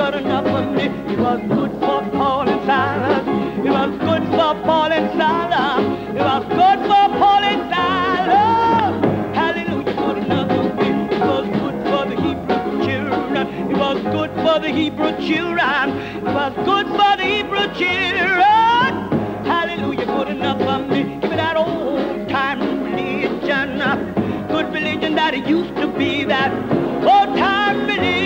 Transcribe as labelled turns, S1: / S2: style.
S1: but enough for me. It was good for Paul and Silas. It was good for Paul and Silas. It was good for Paul and Silas. Hallelujah, but enough for me. It was good for the Hebrew children. It was good for the Hebrew children. It was good for the Hebrew children. Hallelujah, good enough for me. Give me that old time religion. Good religion that it used to be. That old time religion.